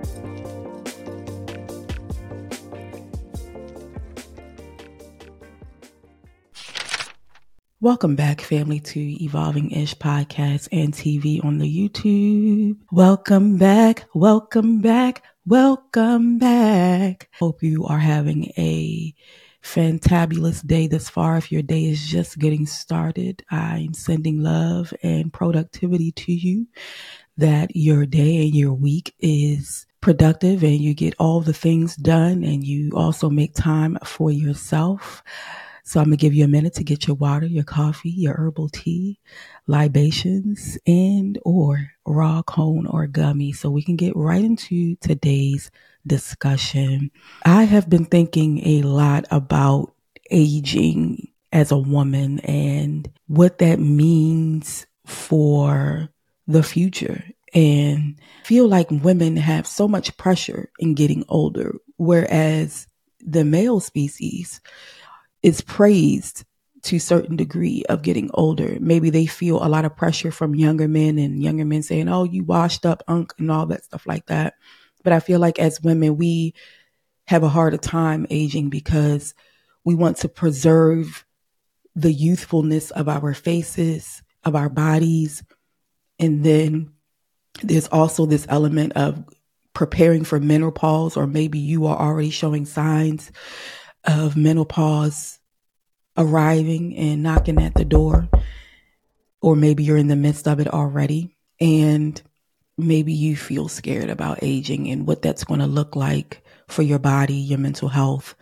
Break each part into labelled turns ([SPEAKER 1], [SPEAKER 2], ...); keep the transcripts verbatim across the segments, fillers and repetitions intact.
[SPEAKER 1] Welcome back, family, to Evolving Ish Podcast and T V on the YouTube. Welcome back, welcome back, welcome back. Hope you are having a fantabulous day thus far. If your day is just getting started, I'm sending love and productivity to you, that your day and your week is productive and you get all the things done, and you also make time for yourself. So I'm going to give you a minute to get your water, your coffee, your herbal tea, libations, and or raw cone or gummy, so we can get right into today's discussion. I have been thinking a lot about aging as a woman and what that means for the future, and feel like women have so much pressure in getting older, whereas the male species is praised to a certain degree of getting older. Maybe they feel a lot of pressure from younger men, and younger men saying, oh, you washed up, unk, and all that stuff like that. But I feel like as women, we have a harder time aging because we want to preserve the youthfulness of our faces, of our bodies. And then there's also this element of preparing for menopause, or maybe you are already showing signs of menopause arriving and knocking at the door, or maybe you're in the midst of it already, and maybe you feel scared about aging and what that's going to look like for your body, your mental health,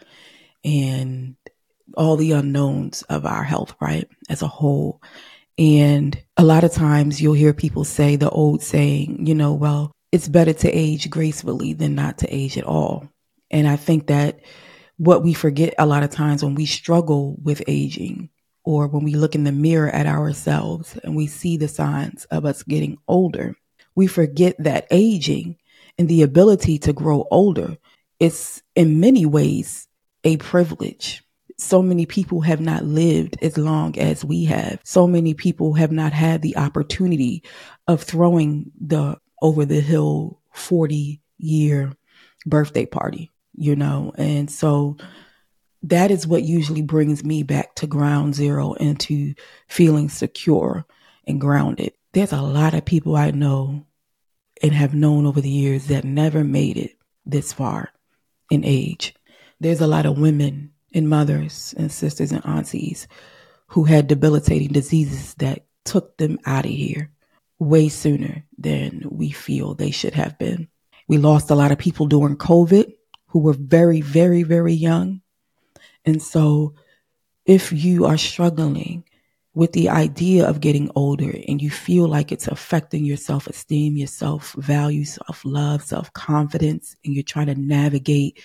[SPEAKER 1] and all the unknowns of our health, right, as a whole. And a lot of times you'll hear people say the old saying, you know, well, it's better to age gracefully than not to age at all. And I think that what we forget a lot of times when we struggle with aging, or when we look in the mirror at ourselves and we see the signs of us getting older, we forget that aging and the ability to grow older is in many ways a privilege. So many people have not lived as long as we have. So many people have not had the opportunity of throwing the over the hill forty year birthday party. You know, and so that is what usually brings me back to ground zero and to feeling secure and grounded. There's a lot of people I know and have known over the years that never made it this far in age. There's a lot of women and mothers and sisters and aunties who had debilitating diseases that took them out of here way sooner than we feel they should have been. We lost a lot of people during COVID who were very, very, very young. And so if you are struggling with the idea of getting older and you feel like it's affecting your self-esteem, your self-value, self-love, self-confidence, and you're trying to navigate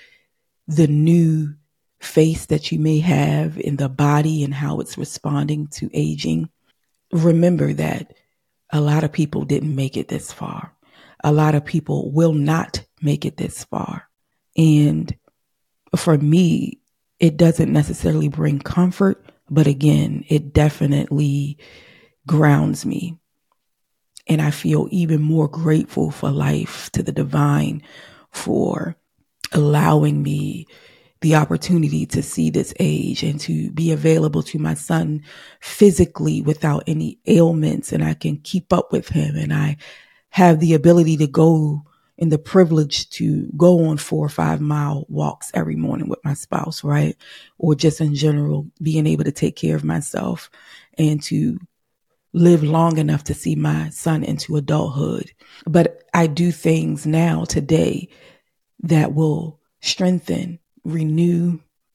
[SPEAKER 1] the new face that you may have in the body and how it's responding to aging, remember that a lot of people didn't make it this far. A lot of people will not make it this far. And for me, it doesn't necessarily bring comfort, but again, it definitely grounds me. And I feel even more grateful for life, to the divine, for allowing me the opportunity to see this age and to be available to my son physically without any ailments. And I can keep up with him, and I have the ability to go and the privilege to go on four or five mile walks every morning with my spouse, right? Or just in general, being able to take care of myself and to live long enough to see my son into adulthood. But I do things now today that will strengthen, renew,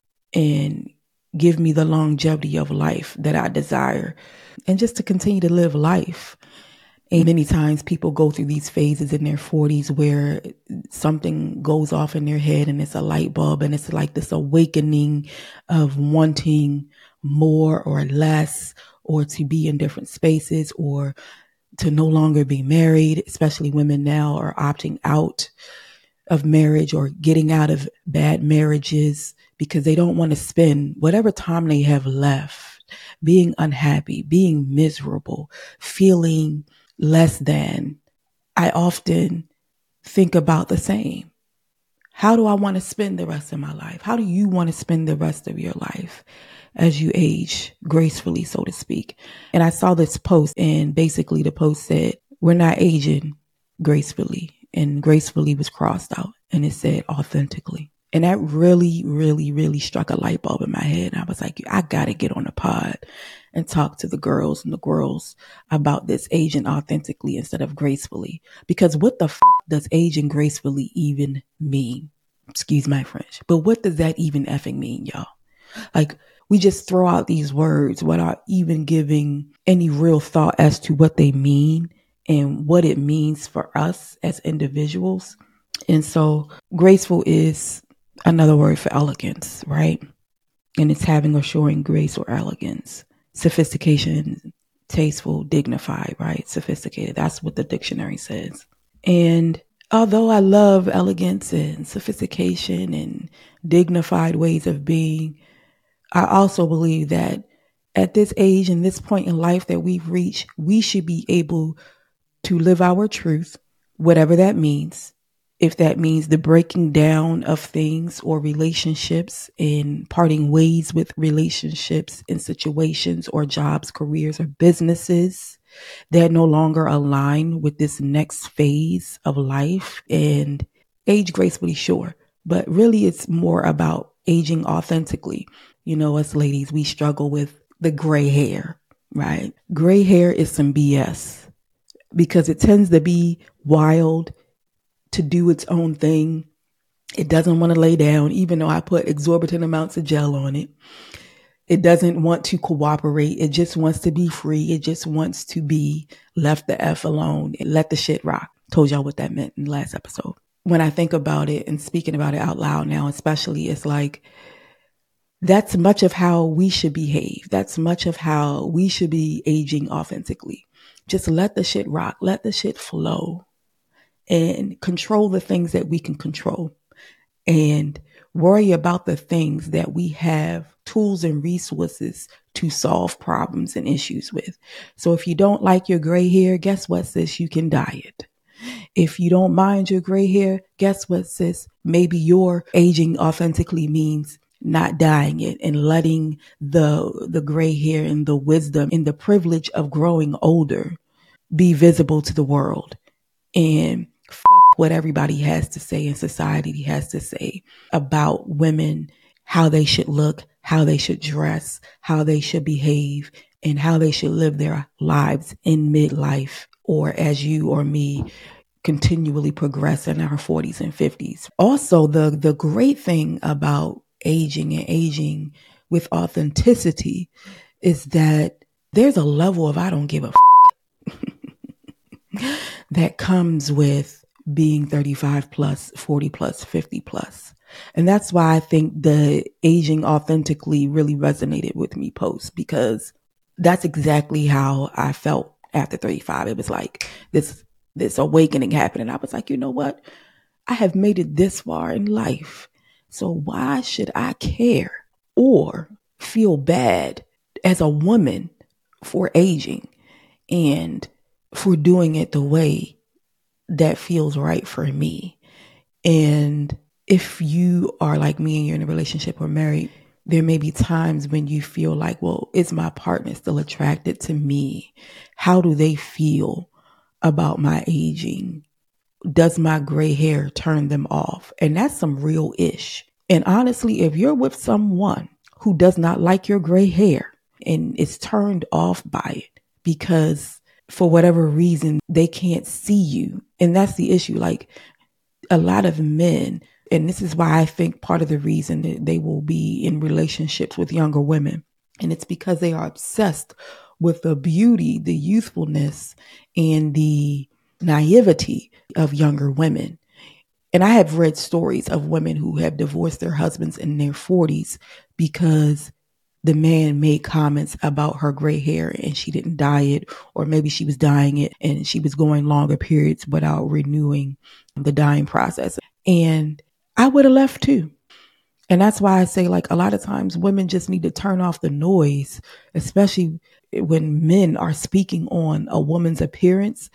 [SPEAKER 1] and give me the longevity of life that I desire, and just to continue to live life. And many times people go through these phases in their forties where something goes off in their head and it's a light bulb, and it's like this awakening of wanting more or less, or to be in different spaces, or to no longer be married. Especially women now are opting out of marriage or getting out of bad marriages because they don't want to spend whatever time they have left being unhappy, being miserable, feeling less than. I often think about the same. How do I want to spend the rest of my life? How do you want to spend the rest of your life as you age gracefully, so to speak? And I saw this post, and basically the post said, we're not aging gracefully. And gracefully was crossed out, and it said authentically. And that really, really, really struck a light bulb in my head. And I was like, I got to get on a pod and talk to the girls and the girls about this aging authentically instead of gracefully. Because what the f- does aging gracefully even mean? Excuse my French. But what does that even effing mean, y'all? Like, we just throw out these words without even giving any real thought as to what they mean and what it means for us as individuals. And so graceful is another word for elegance, right? And it's having or showing grace or elegance, sophistication, tasteful, dignified, right? Sophisticated. That's what the dictionary says. And although I love elegance and sophistication and dignified ways of being, I also believe that at this age and this point in life that we've reached, we should be able to live our truth, whatever that means. If that means the breaking down of things or relationships and parting ways with relationships and situations or jobs, careers, or businesses that no longer align with this next phase of life, and age gracefully, sure. But really, it's more about aging authentically. You know, us ladies, we struggle with the gray hair, right? Gray hair is some B S because it tends to be wild, to do its own thing. It doesn't want to lay down, even though I put exorbitant amounts of gel on it. It doesn't want to cooperate. It just wants to be free. It just wants to be left the F alone and let the shit rock. Told y'all what that meant in the last episode. When I think about it and speaking about it out loud now, especially, it's like, that's much of how we should behave. That's much of how we should be aging authentically. Just let the shit rock. Let the shit flow. And control the things that we can control, and worry about the things that we have tools and resources to solve problems and issues with. So if you don't like your gray hair, guess what, sis? You can dye it. If you don't mind your gray hair, guess what, sis? Maybe your aging authentically means not dyeing it and letting the, the gray hair and the wisdom and the privilege of growing older be visible to the world. And fuck what everybody has to say and society has to say about women, how they should look, how they should dress, how they should behave, and how they should live their lives in midlife, or as you or me continually progress in our forties and fifties. Also, the, the great thing about aging and aging with authenticity is that there's a level of I don't give a fuck that comes with being thirty-five plus, forty plus, fifty plus. And that's why I think the aging authentically really resonated with me post, because that's exactly how I felt after thirty-five. It was like this, this awakening happened. And I was like, you know what? I have made it this far in life. So why should I care or feel bad as a woman for aging and for doing it the way that feels right for me? And if you are like me and you're in a relationship or married, there may be times when you feel like, well, is my partner still attracted to me? How do they feel about my aging? Does my gray hair turn them off? And that's some real ish. And honestly, if you're with someone who does not like your gray hair and is turned off by it because for whatever reason, they can't see you. And that's the issue. Like a lot of men, and this is why I think part of the reason that they will be in relationships with younger women. And it's because they are obsessed with the beauty, the youthfulness, and the naivety of younger women. And I have read stories of women who have divorced their husbands in their forties because the man made comments about her gray hair and she didn't dye it, or maybe she was dyeing it and she was going longer periods without renewing the dyeing process. And I would have left too. And that's why I say, like, a lot of times women just need to turn off the noise, especially when men are speaking on a woman's appearance.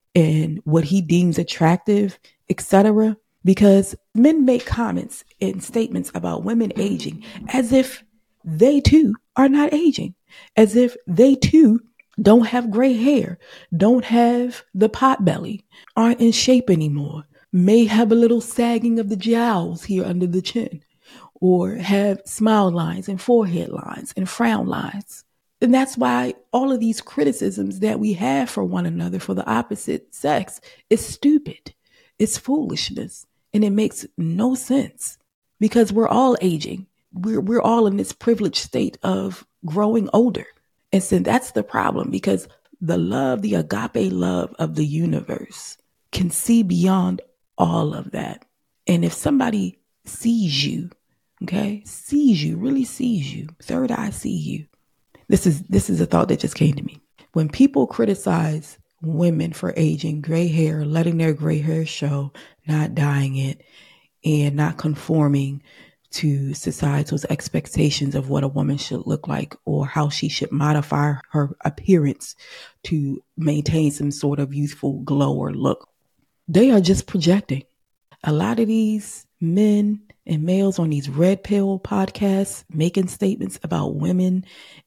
[SPEAKER 1] and what he deems attractive, et cetera. Because men make comments and statements about women aging as if they too are not aging, as if they too don't have gray hair, don't have the pot belly, aren't in shape anymore, may have a little sagging of the jowls here under the chin, or have smile lines and forehead lines and frown lines. And that's why all of these criticisms that we have for one another for the opposite sex is stupid. It's foolishness. And it makes no sense because we're all aging. We're, we're all in this privileged state of growing older. And so that's the problem, because the love, the agape love of the universe can see beyond all of that. And if somebody sees you, okay, sees you, really sees you, third eye see you. This is this is a thought that just came to me. When people criticize women for aging, gray hair, letting their gray hair show, not dyeing it, and not conforming to societal's expectations of what a woman should look like or how she should modify her appearance to maintain some sort of youthful glow or look, they are just projecting. A lot of these men and males on these red pill podcasts making statements about women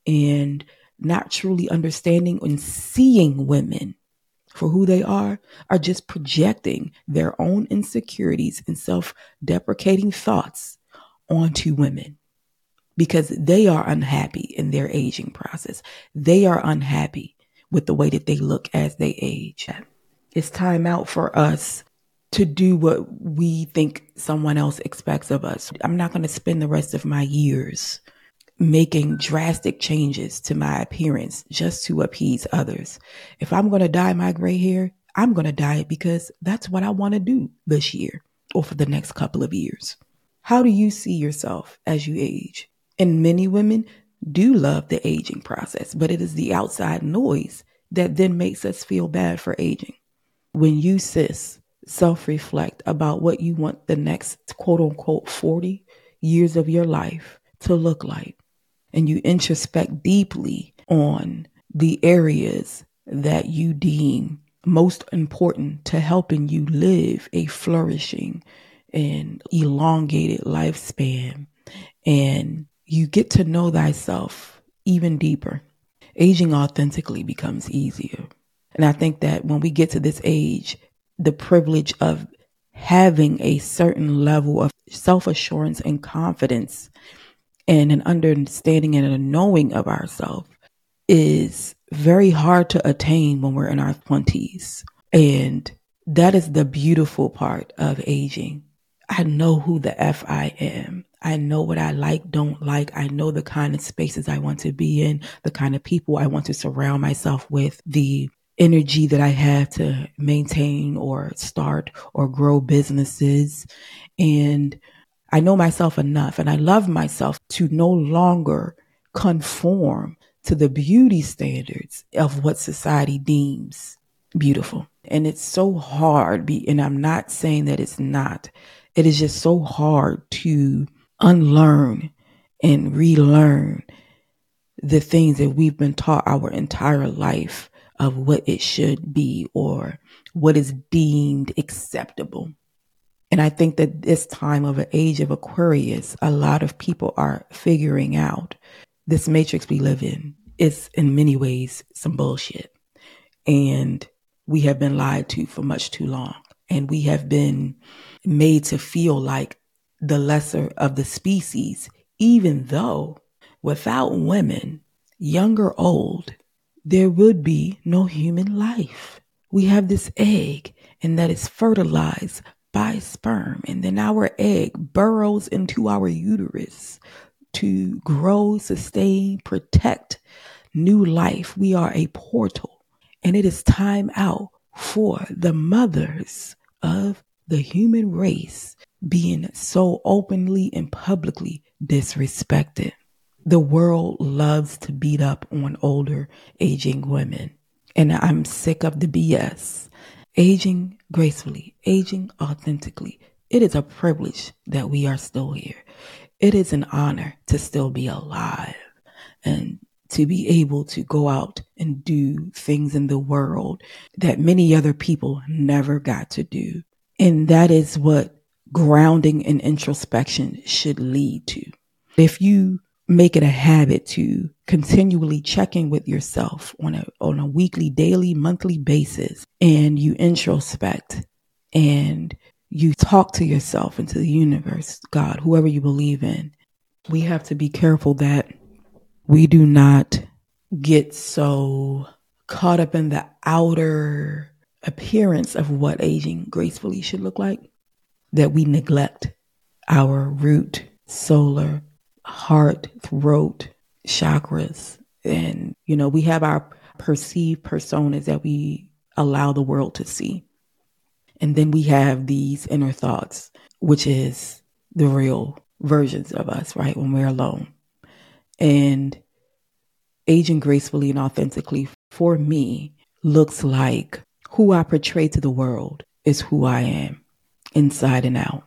[SPEAKER 1] and not truly understanding and seeing women for who they are, are just projecting their own insecurities and self-deprecating thoughts onto women because they are unhappy in their aging process. They are unhappy with the way that they look as they age. It's time out for us to do what we think someone else expects of us. I'm not going to spend the rest of my years making drastic changes to my appearance just to appease others. If I'm going to dye my gray hair, I'm going to dye it because that's what I want to do this year or for the next couple of years. How do you see yourself as you age? And many women do love the aging process, but it is the outside noise that then makes us feel bad for aging. When you, sis, self-reflect about what you want the next quote unquote forty years of your life to look like, and you introspect deeply on the areas that you deem most important to helping you live a flourishing and elongated lifespan, and you get to know thyself even deeper, aging authentically becomes easier. And I think that when we get to this age, the privilege of having a certain level of self-assurance and confidence and an understanding and a knowing of ourselves is very hard to attain when we're in our twenties. And that is the beautiful part of aging. I know who the F I am. I know what I like, don't like. I know the kind of spaces I want to be in, the kind of people I want to surround myself with, the energy that I have to maintain or start or grow businesses. And I know myself enough, and I love myself to no longer conform to the beauty standards of what society deems beautiful. And it's so hard, be, and I'm not saying that it's not. It is just so hard to unlearn and relearn the things that we've been taught our entire life of what it should be or what is deemed acceptable. And I think that this time of an age of Aquarius, a lot of people are figuring out this matrix we live in is in many ways some bullshit. And we have been lied to for much too long. And we have been made to feel like the lesser of the species, even though without women, young or old, there would be no human life. We have this egg, and that is fertilized by sperm. And then our egg burrows into our uterus to grow, sustain, protect new life. We are a portal, and it is time out for the mothers of the human race being so openly and publicly disrespected. The world loves to beat up on older, aging women. And I'm sick of the B S. Aging gracefully, aging authentically. It is a privilege that we are still here. It is an honor to still be alive and to be able to go out and do things in the world that many other people never got to do. And that is what grounding and introspection should lead to. If you make it a habit to continually check in with yourself on a on a weekly, daily, monthly basis, and you introspect and you talk to yourself and to the universe, God, whoever you believe in, we have to be careful that we do not get so caught up in the outer appearance of what aging gracefully should look like that we neglect our root, solar, heart, throat, chakras. And, you know, we have our perceived personas that we allow the world to see. And then we have these inner thoughts, which is the real versions of us, right? When we're alone. And aging gracefully and authentically for me looks like who I portray to the world is who I am inside and out.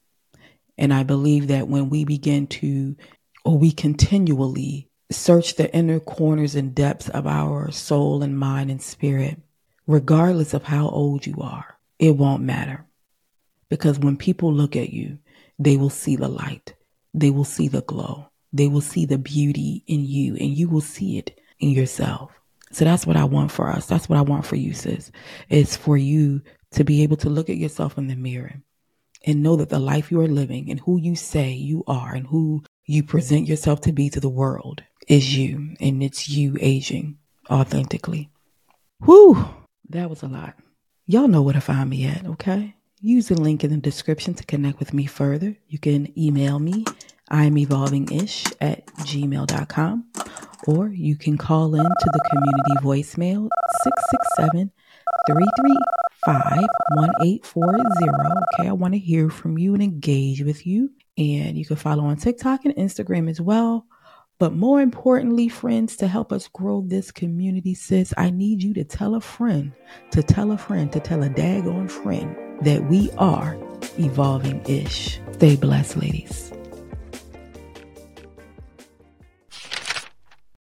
[SPEAKER 1] And I believe that when we begin to, or we continually search the inner corners and depths of our soul and mind and spirit, regardless of how old you are, it won't matter. Because when people look at you, they will see the light. They will see the glow. They will see the beauty in you, and you will see it in yourself. So that's what I want for us. That's what I want for you, sis. It's for you to be able to look at yourself in the mirror and know that the life you are living and who you say you are and who you present yourself to be to the world is you, and it's you aging authentically. Whew, that was a lot. Y'all know where to find me at, okay? Use the link in the description to connect with me further. You can email me, I'm evolvingish at gmail dot com, or you can call in to the community voicemail six six seven, three three five, one eight four zero. Okay, I want to hear from you and engage with you. And you can follow on TikTok and Instagram as well. But more importantly, friends, to help us grow this community, sis, I need you to tell a friend, to tell a friend, to tell a daggone friend that we are Evolving Ish. Stay blessed, ladies.